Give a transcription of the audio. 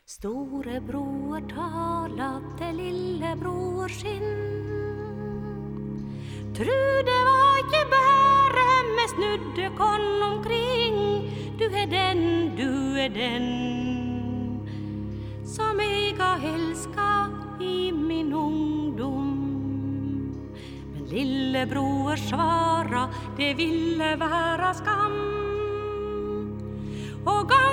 Storebror talat til lillebror sin. Tru det var ikke bare vi snudde kon omkring. Du er den som jeg har elsket i min ungdom. Men lillebror svara, det ville være skam. Og